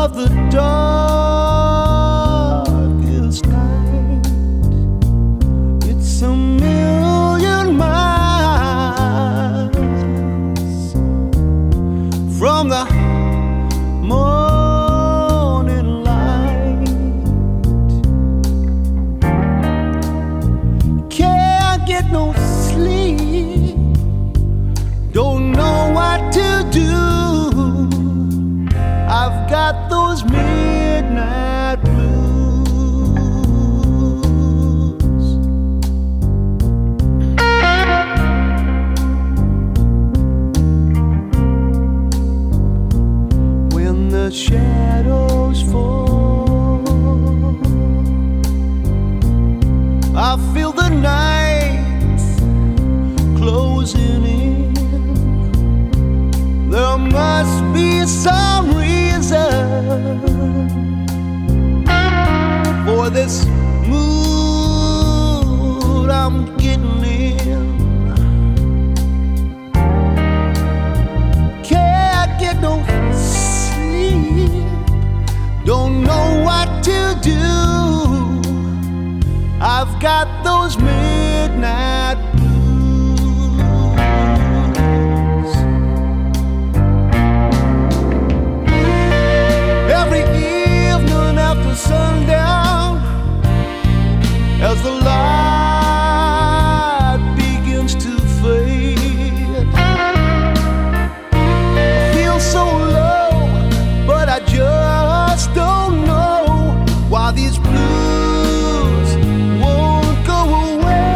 of the darkest night. It's a million miles from the morning light. Can't get no sleep, don't know what to do. I've got those midnight blues. When the shadows fall, I feel the night closing in. There must be some reason for this mood I'm getting in. Can't get no sleep, don't know what to do. I've got those midnight blues. Every evening after sundown, as the light begins to fade, I feel so low, but I just don't know why these blues won't go away.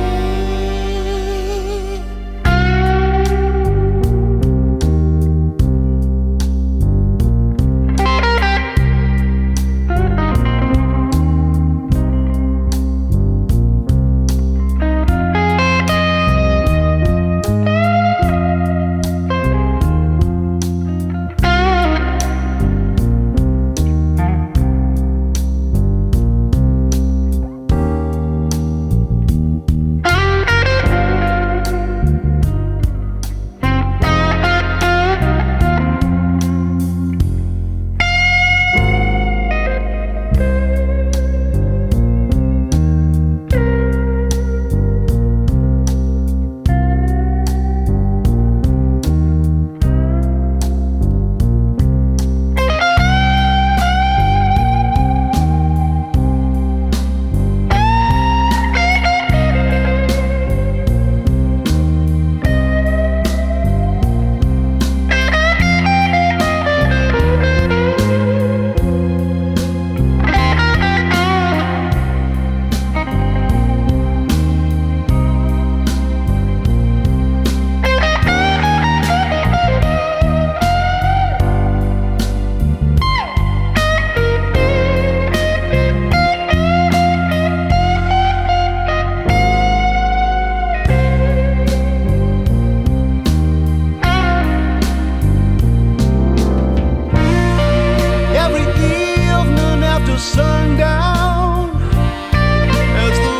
Sundown, as the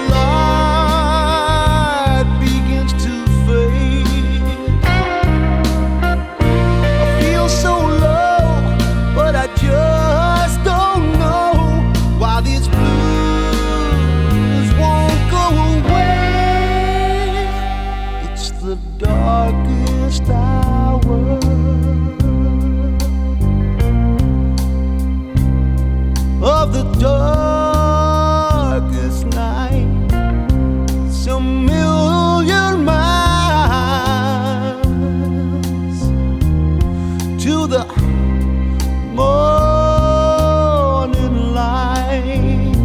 light begins to fade, I feel so low, but I just don't know why these blues won't go away. It's the darkest hour of the darkest night. It's a million miles to the morning light.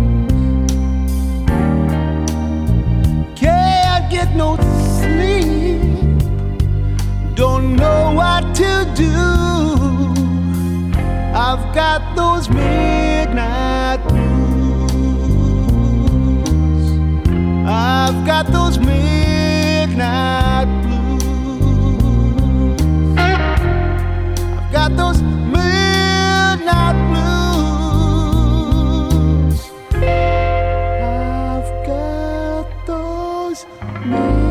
Can't get no sleep, don't know what to do. I've got those midnight blues. I've got those midnight blues. I've got those midnight blues. I've got those midnight